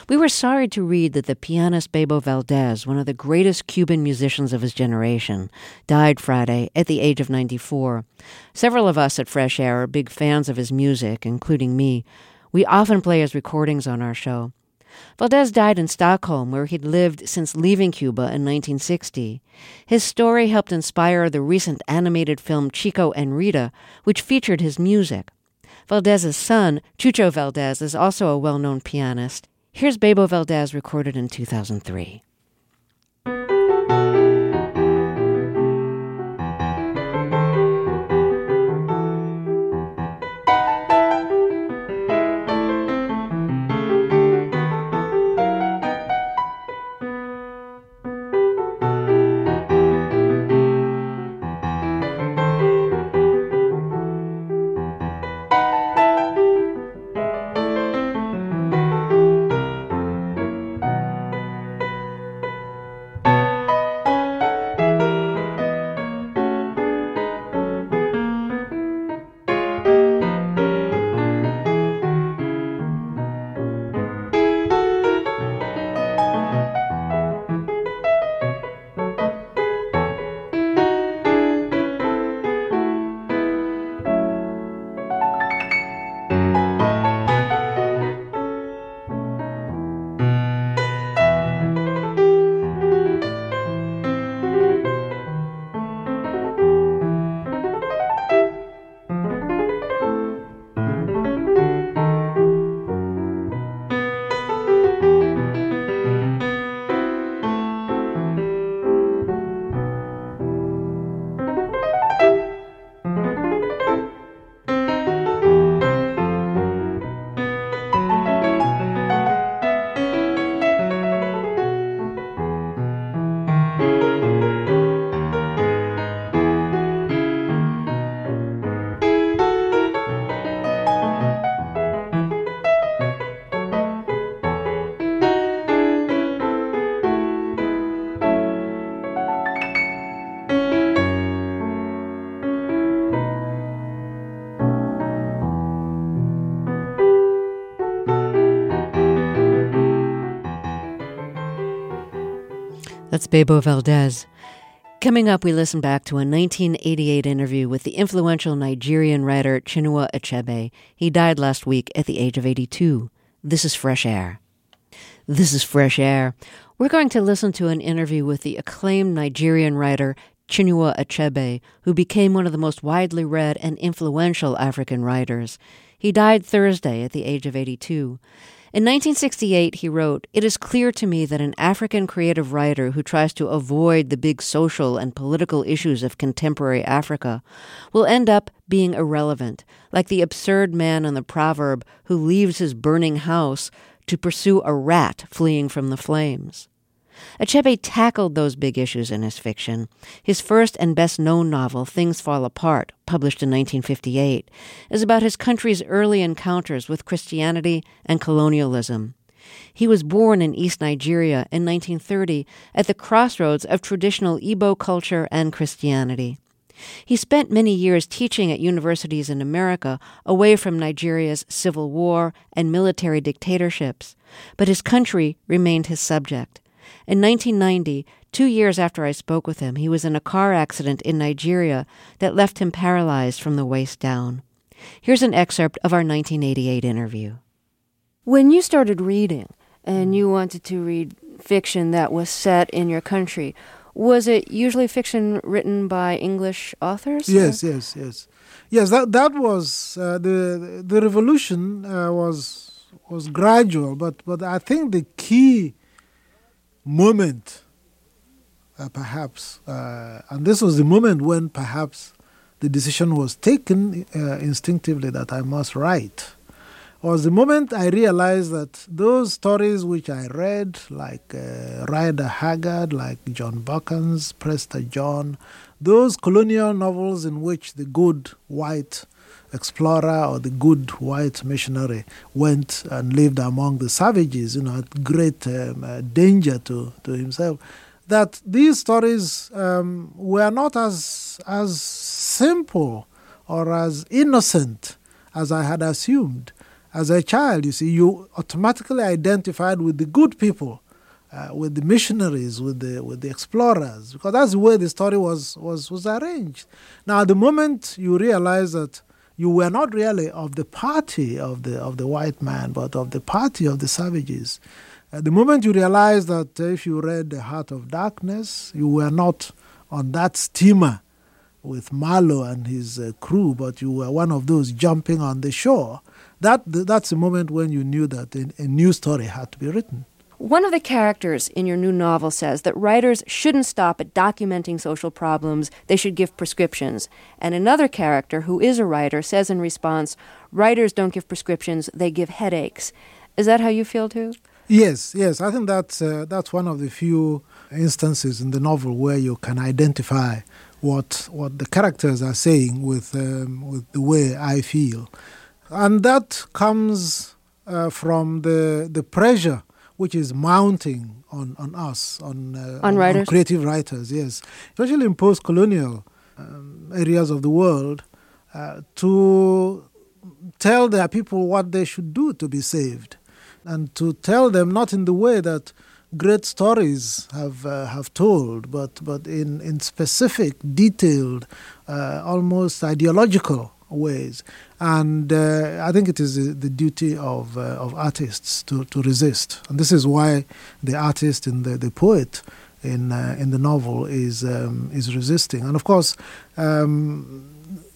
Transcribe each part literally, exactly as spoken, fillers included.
We were sorry to read that the pianist Bebo Valdez, one of the greatest Cuban musicians of his generation, died Friday at the age of ninety-four. Several of us at Fresh Air are big fans of his music, including me. We often play his recordings on our show. Valdez died in Stockholm, where he'd lived since leaving Cuba in nineteen sixty. His story helped inspire the recent animated film Chico and Rita, which featured his music. Valdez's son, Chucho Valdez, is also a well-known pianist. Here's Bebo Valdez, recorded in two thousand three. That's Bebo Valdez. Coming up, we listen back to a nineteen eighty-eight interview with the influential Nigerian writer Chinua Achebe. He died last week at the age of eighty-two. This is Fresh Air. This is Fresh Air. We're going to listen to an interview with the acclaimed Nigerian writer Chinua Achebe, who became one of the most widely read and influential African writers. He died Thursday at the age of eighty-two. In nineteen sixty-eight, he wrote, "It is clear to me that an African creative writer who tries to avoid the big social and political issues of contemporary Africa will end up being irrelevant, like the absurd man in the proverb who leaves his burning house to pursue a rat fleeing from the flames." Achebe tackled those big issues in his fiction. His first and best-known novel, Things Fall Apart, published in nineteen fifty-eight, is about his country's early encounters with Christianity and colonialism. He was born in East Nigeria in nineteen thirty at the crossroads of traditional Igbo culture and Christianity. He spent many years teaching at universities in America away from Nigeria's civil war and military dictatorships, but his country remained his subject. In nineteen ninety, two years after I spoke with him, he was in a car accident in Nigeria that left him paralyzed from the waist down. Here's an excerpt of our nineteen eighty-eight interview. When you started reading, and you wanted to read fiction that was set in your country, was it usually fiction written by English authors? Yes, or? yes, yes. Yes, that that was, uh, the the revolution uh, was was gradual, but, but I think the key moment, uh, perhaps, uh, and this was the moment when perhaps the decision was taken uh, instinctively that I must write, was the moment I realized that those stories which I read, like uh, Rider Haggard, like John Buchan's Prester John, those colonial novels in which the good white explorer or the good white missionary went and lived among the savages, you know, at great um, uh, danger to, to himself, that these stories um, were not as as simple or as innocent as I had assumed. as a child, you see, you automatically identified with the good people, uh, with the missionaries, with the with the explorers, because that's the way the story was was was arranged. Now, the moment you realize that you were not really of the party of the of the white man, but of the party of the savages, uh, the moment you realize that if you read The Heart of Darkness, you were not on that steamer with Marlowe and his uh, crew, but you were one of those jumping on the shore, that that's the moment when you knew that a, a new story had to be written. One of the characters in your new novel says that writers shouldn't stop at documenting social problems, they should give prescriptions. And another character, who is a writer, says in response, writers don't give prescriptions, they give headaches. Is that how you feel too? Yes, yes. I think that's, uh, that's one of the few instances in the novel where you can identify what what the characters are saying with, um, with the way I feel. And that comes uh, from the the pressure which is mounting on, on us, on, uh, on, writers? on creative writers, yes, especially in post-colonial um, areas of the world, uh, to tell their people what they should do to be saved, and to tell them not in the way that great stories have uh, have told, but but in, in specific, detailed, uh, almost ideological ways. And uh, I think it is the duty of uh, of artists to, to resist. And this is why the artist and the, the poet in uh, in the novel is um, is resisting. And of course, um,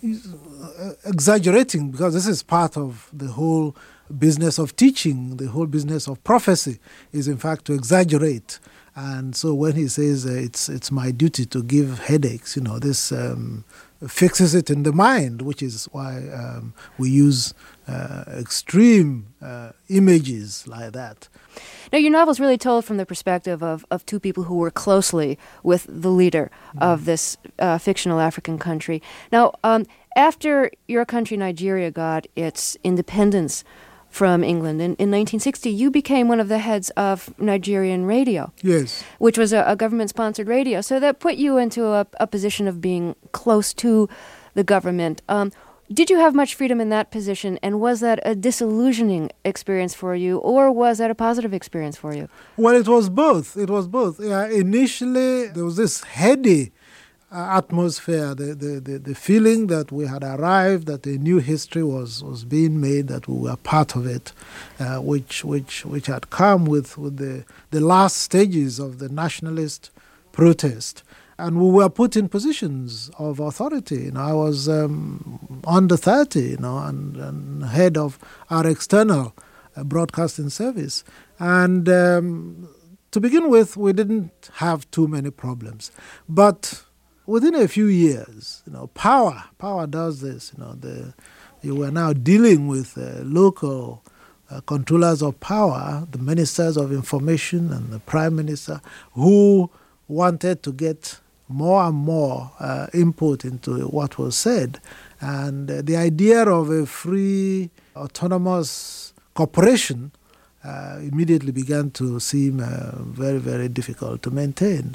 exaggerating, because this is part of the whole business of teaching, the whole business of prophecy is in fact to exaggerate. And so when he says uh, it's it's my duty to give headaches, you know, this um, fixes it in the mind, which is why um, we use uh, extreme uh, images like that. Now, your novel is really told from the perspective of, of two people who work closely with the leader mm. of this uh, fictional African country. Now, um, after your country, Nigeria, got its independence from England in, in nineteen sixty, you became one of the heads of Nigerian radio. Yes. Which was a, a government-sponsored radio. So that put you into a, a position of being close to the government. Um, did you have much freedom in that position, and was that a disillusioning experience for you, or was that a positive experience for you? Well, it was both. It was both. Uh, initially, there was this heady Uh, atmosphere, the, the, the, the feeling that we had arrived, that a new history was, was being made, that we were part of it, uh, which which which had come with, with the, the last stages of the nationalist protest. And we were put in positions of authority. You know, I was um, under thirty, you know, and, and head of our external uh, broadcasting service. And um, to begin with, we didn't have too many problems. But within a few years, you know, power, power does this. You know, the you were now dealing with uh, local uh, controllers of power, the ministers of information and the prime minister, who wanted to get more and more uh, input into what was said. And uh, the idea of a free, autonomous corporation uh, immediately began to seem uh, very, very difficult to maintain.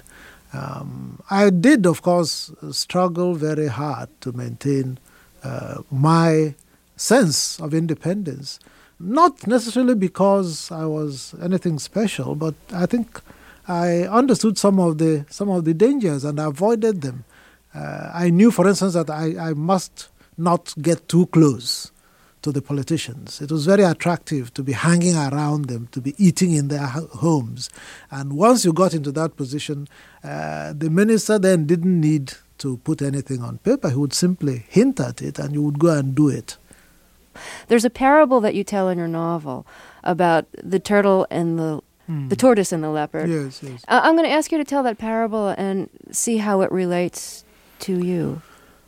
Um, I did, of course, struggle very hard to maintain uh, my sense of independence. Not necessarily because I was anything special, but I think I understood some of the some of the dangers and avoided them. Uh, I knew, for instance, that I, I must not get too close to the politicians. It was very attractive to be hanging around them, to be eating in their homes. And once you got into that position, uh, the minister then didn't need to put anything on paper. He would simply hint at it and you would go and do it. There's a parable that you tell in your novel about the turtle and the mm. the tortoise and the leopard. Yes, yes. Uh, I'm going to ask you to tell that parable and see how it relates to you.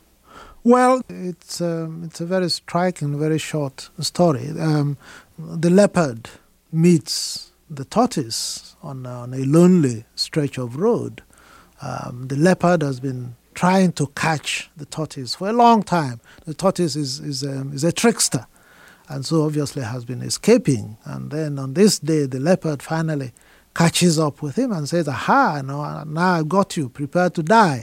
Well, it's um, it's a very striking, very short story. Um, the leopard meets the tortoise on, on a lonely stretch of road. Um, the leopard has been trying to catch the tortoise for a long time. The tortoise is is, um, is a trickster, and so obviously has been escaping. And then on this day, the leopard finally catches up with him and says, "Aha! No, now I got you. Prepare to die."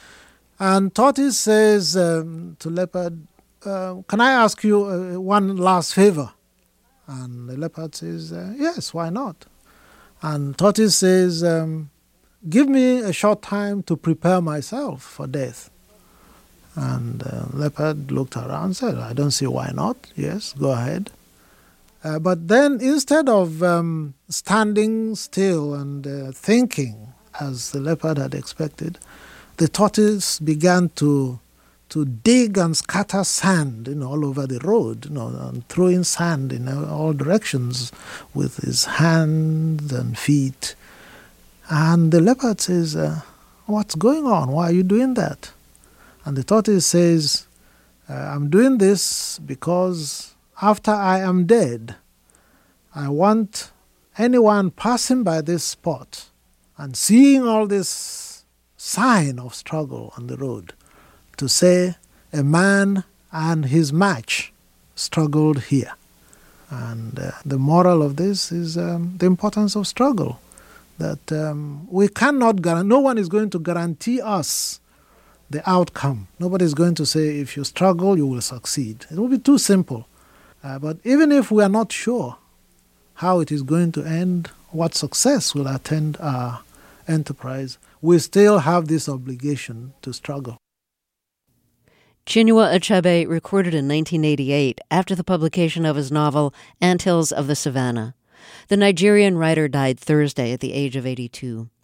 And tortoise says um, to leopard, uh, "Can I ask you uh, one last favor?" And the leopard says, uh, yes, why not? And tortoise says, um, give me a short time to prepare myself for death. And uh, leopard looked around and said, I don't see why not. Yes, go ahead. Uh, but then instead of um, standing still and uh, thinking, as the leopard had expected, the tortoise began to to dig and scatter sand, you know, all over the road, you know, and throwing sand in all directions with his hands and feet. And the leopard says, uh, what's going on? Why are you doing that? And the tortoise says, uh, I'm doing this because after I am dead, I want anyone passing by this spot and seeing all this sign of struggle on the road to say a man and his match struggled here. And uh, the moral of this is um, the importance of struggle, that um, we cannot guarantee, no one is going to guarantee us the outcome. Nobody is going to say, if you struggle, you will succeed. It will be too simple. Uh, but even if we are not sure how it is going to end, what success will attend our enterprise, we still have this obligation to struggle. Chinua Achebe recorded in nineteen eighty-eight after the publication of his novel Anthills of the Savannah. The Nigerian writer died Thursday at the age of eighty-two.